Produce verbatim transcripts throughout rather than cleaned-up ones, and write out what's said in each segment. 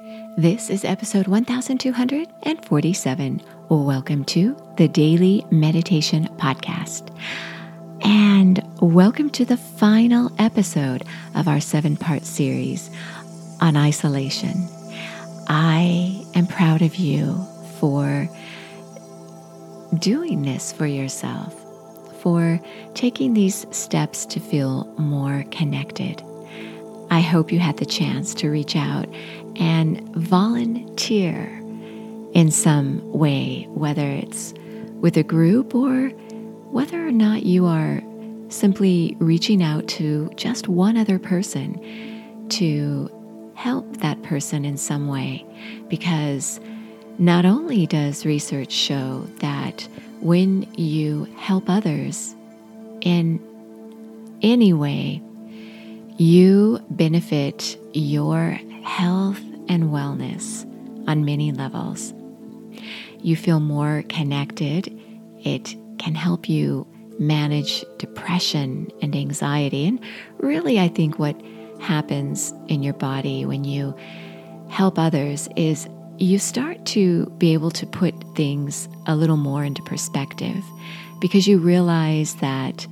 This is episode one thousand two hundred forty-seven. Welcome to the Daily Meditation Podcast. And welcome to the final episode of our seven-part series on isolation. I am proud of you for doing this for yourself, for taking these steps to feel more connected. I hope you had the chance to reach out and volunteer in some way, whether it's with a group or whether or not you are simply reaching out to just one other person to help that person in some way. Because not only does research show that when you help others in any way, you benefit your health and wellness on many levels. You feel more connected. It can help you manage depression and anxiety. And really, I think what happens in your body when you help others is you start to be able to put things a little more into perspective, because you realize that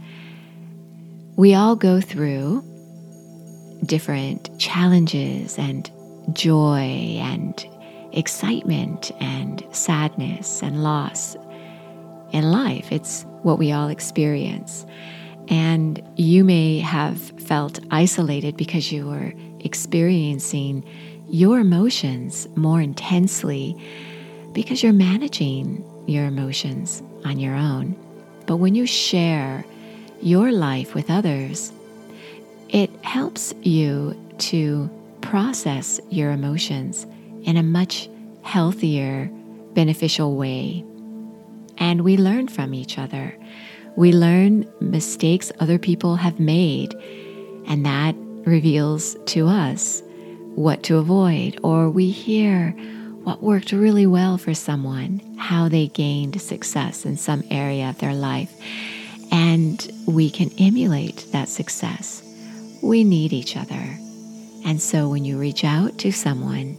we all go through different challenges and joy and excitement and sadness and loss in life. It's what we all experience. And you may have felt isolated because you were experiencing your emotions more intensely because you're managing your emotions on your own. But when you share your life with others, it helps you to process your emotions in a much healthier, beneficial way. And we learn from each other. We learn mistakes other people have made, and that reveals to us what to avoid. Or we hear what worked really well for someone, how they gained success in some area of their life, and we can emulate that success. We need each other. And so when you reach out to someone,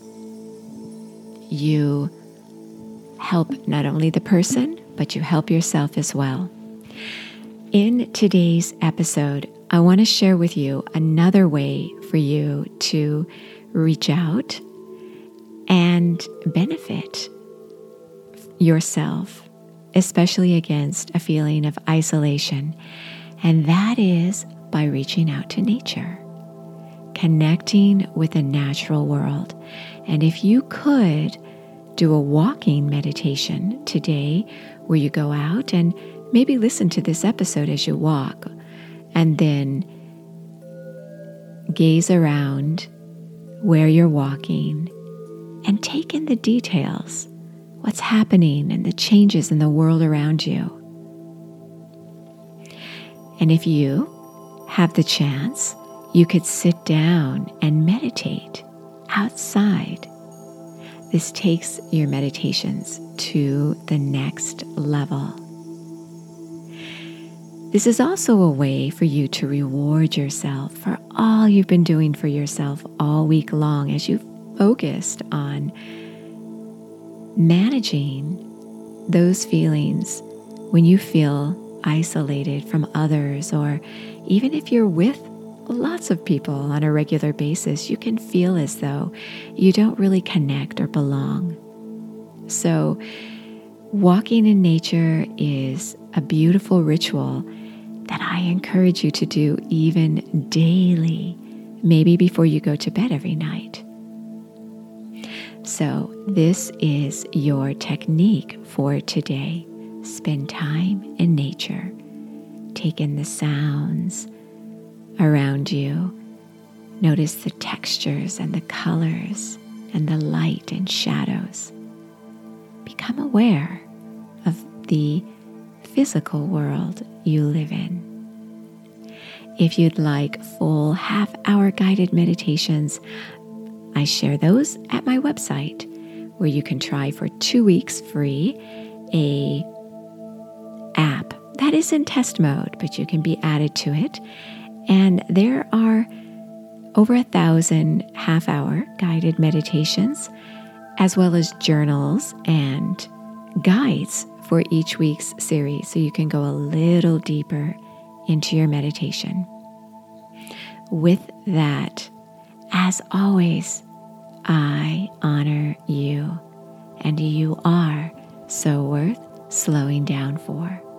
you help not only the person, but you help yourself as well. In today's episode, I want to share with you another way for you to reach out and benefit yourself, especially against a feeling of isolation. And that is by reaching out to nature, connecting with the natural world. And if you could do a walking meditation today where you go out and maybe listen to this episode as you walk, and then gaze around where you're walking and take in the details, what's happening and the changes in the world around you. And if you have the chance, you could sit down and meditate outside. This takes your meditations to the next level. This is also a way for you to reward yourself for all you've been doing for yourself all week long as you've focused on managing those feelings when you feel isolated from others, or even if you're with lots of people on a regular basis, you can feel as though you don't really connect or belong. So, walking in nature is a beautiful ritual that I encourage you to do even daily, maybe before you go to bed every night. So, this is your technique for today. Spend time in nature. Take in the sounds around you. Notice the textures and the colors and the light and shadows. Become aware of the physical world you live in. If you'd like full half-hour guided meditations, I share those at my website, where you can try for two weeks free a app that is in test mode, but you can be added to it. And there are over a thousand half-hour guided meditations, as well as journals and guides for each week's series, so you can go a little deeper into your meditation. With that, as always, I honor you, and you are so worth slowing down for.